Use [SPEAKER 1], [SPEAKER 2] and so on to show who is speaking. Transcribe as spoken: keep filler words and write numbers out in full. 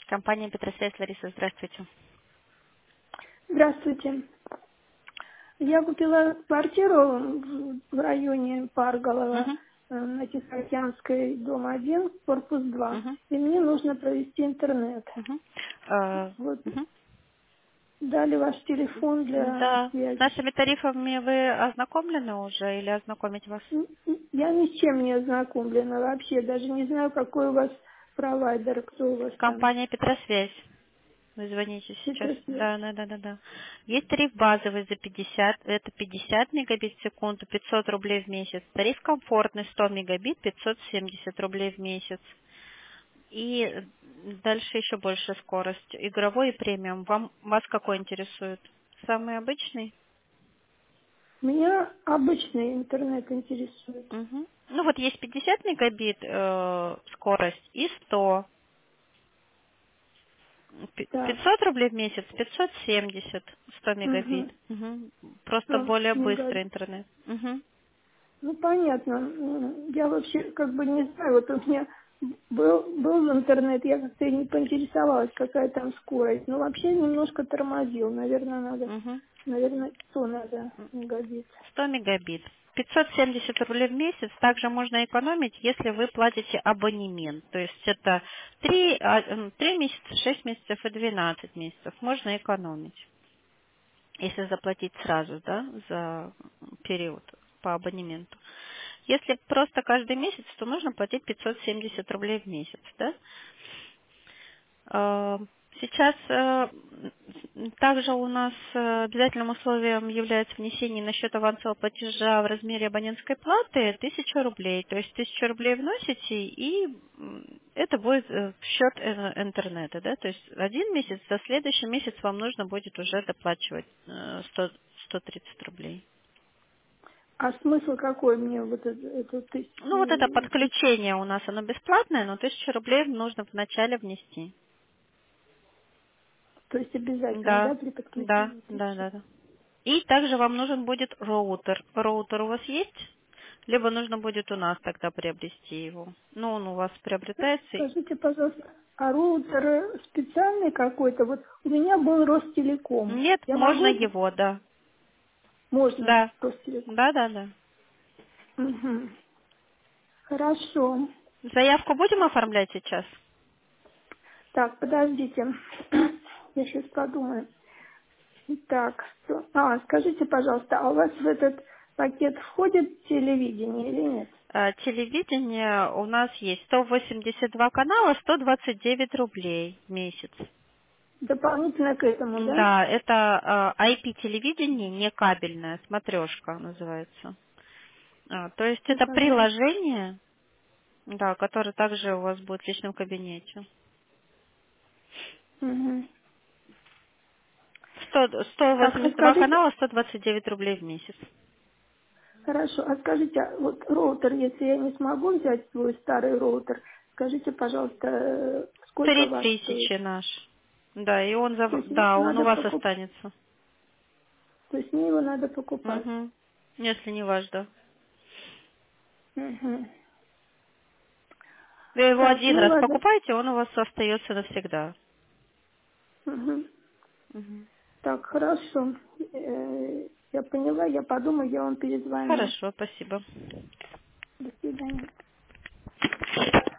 [SPEAKER 1] Компания Петросвязь, Лариса, здравствуйте.
[SPEAKER 2] Здравствуйте. Я купила квартиру в в районе Парголова
[SPEAKER 1] Угу,
[SPEAKER 2] э, на Тихоокеанской, дом один, корпус два.
[SPEAKER 1] угу,
[SPEAKER 2] И мне нужно провести интернет.
[SPEAKER 1] угу. Э,
[SPEAKER 2] Вот
[SPEAKER 1] мгм.
[SPEAKER 2] дали ваш телефон для
[SPEAKER 1] Да. С
[SPEAKER 2] связи.
[SPEAKER 1] нашими тарифами вы ознакомлены уже или ознакомить вас?
[SPEAKER 2] М, м, Я ни с чем не ознакомлена вообще, даже не знаю, какой у вас провайдер, кто у вас там.
[SPEAKER 1] Компания Петросвязь. Вы звоните сейчас.
[SPEAKER 2] Это связь.
[SPEAKER 1] Да, да, да, да, да. Есть тариф базовый за пятьдесят, это пятьдесят мегабит в секунду, пятьсот рублей в месяц. Тариф комфортный сто мегабит, пятьсот семьдесят рублей в месяц. И дальше еще больше скорость. Игровой и премиум. Вам вас какой интересует? Самый обычный?
[SPEAKER 2] Меня обычный интернет интересует.
[SPEAKER 1] Мгм. Ну вот есть пятьдесят мегабит э, скорость и сто. Пи-
[SPEAKER 2] Так.
[SPEAKER 1] пятьсот рублей в месяц, пятьсот семьдесят, сто мегабит.
[SPEAKER 2] Угу.
[SPEAKER 1] Мгм. Просто
[SPEAKER 2] сто
[SPEAKER 1] более
[SPEAKER 2] мегабит.
[SPEAKER 1] быстрый интернет. Мгм.
[SPEAKER 2] Ну, понятно. М, Я вообще как бы не знаю, вот у меня был, был интернет, я как-то и не поинтересовалась, какая там скорость. Но вообще немножко тормозил. Наверное, надо,
[SPEAKER 1] Мгм.
[SPEAKER 2] наверное, сто надо мегабит.
[SPEAKER 1] сто мегабит. пятьсот семьдесят рублей в месяц. Также можно экономить, если вы платите абонемент. То есть это три, а, м, три месяца, шесть месяцев и двенадцать месяцев. Можно экономить, если заплатить сразу, да, за период по абонементу. Если просто каждый месяц, то нужно платить пятьсот семьдесят рублей в месяц, да? Э, Сейчас э, также у нас э, обязательным условием является внесение на счет авансового платежа в размере абонентской платы тысяча рублей. То есть тысячу рублей вносите, и м, это будет э, в счет э, интернета. Да? То есть один месяц, за следующий месяц вам нужно будет уже доплачивать э, сто, сто тридцать рублей.
[SPEAKER 2] А смысл какой мне вот эту, эту
[SPEAKER 1] Ну вот это
[SPEAKER 2] тысячу, тысячу?
[SPEAKER 1] подключение у нас, оно бесплатное, но тысячу рублей нужно вначале внести.
[SPEAKER 2] То есть обязательно,
[SPEAKER 1] Да,
[SPEAKER 2] да, при
[SPEAKER 1] да,
[SPEAKER 2] подключении
[SPEAKER 1] да,
[SPEAKER 2] тысячи?
[SPEAKER 1] да, да. И также вам нужен будет роутер. Роутер у вас есть? Либо нужно будет у нас тогда приобрести его. Ну, он у вас приобретается. и-
[SPEAKER 2] Скажите, пожалуйста, а роутер э, специальный какой-то? Вот у меня был Ростелеком.
[SPEAKER 1] Нет,
[SPEAKER 2] Я
[SPEAKER 1] можно
[SPEAKER 2] могу?
[SPEAKER 1] его, да.
[SPEAKER 2] Можно
[SPEAKER 1] Да,
[SPEAKER 2] Ростелеком.
[SPEAKER 1] да, да, да.
[SPEAKER 2] Мгм. Хорошо.
[SPEAKER 1] Заявку будем оформлять сейчас?
[SPEAKER 2] Так, подождите. Я сейчас подумаю. Так, что... А, скажите, пожалуйста, а у вас в этот пакет входит телевидение или нет?
[SPEAKER 1] Э, Телевидение у нас есть сто восемьдесят два канала, сто двадцать девять рублей в месяц.
[SPEAKER 2] Дополнительно к этому, да?
[SPEAKER 1] Да, это э, ай пи-телевидение, не кабельное, смотрешка называется. А, то есть это
[SPEAKER 2] Смотрю.
[SPEAKER 1] приложение, да, которое также у вас будет в личном кабинете.
[SPEAKER 2] Мгм.
[SPEAKER 1] сто, сто
[SPEAKER 2] Так, а
[SPEAKER 1] восемьдесят два
[SPEAKER 2] скажите,
[SPEAKER 1] канала, сто двадцать девять рублей в месяц.
[SPEAKER 2] хорошо, а скажите, а вот роутер, если я не смогу взять свой старый роутер, скажите, пожалуйста, э, сколько
[SPEAKER 1] Три
[SPEAKER 2] ваш стоит?
[SPEAKER 1] тысячи наш. Да, и он, за,
[SPEAKER 2] То есть
[SPEAKER 1] да, он у
[SPEAKER 2] надо
[SPEAKER 1] вас
[SPEAKER 2] покупать,
[SPEAKER 1] останется.
[SPEAKER 2] то есть мне его надо покупать.
[SPEAKER 1] Угу. Если не ваш, да.
[SPEAKER 2] Мгм.
[SPEAKER 1] Вы его
[SPEAKER 2] Так,
[SPEAKER 1] один
[SPEAKER 2] ну
[SPEAKER 1] раз
[SPEAKER 2] ладно.
[SPEAKER 1] покупаете, он у вас остается навсегда.
[SPEAKER 2] Мгм.
[SPEAKER 1] Мгм.
[SPEAKER 2] Так, хорошо. Э, Я поняла, я подумаю, я вам перезвоню.
[SPEAKER 1] Хорошо, спасибо.
[SPEAKER 2] До свидания.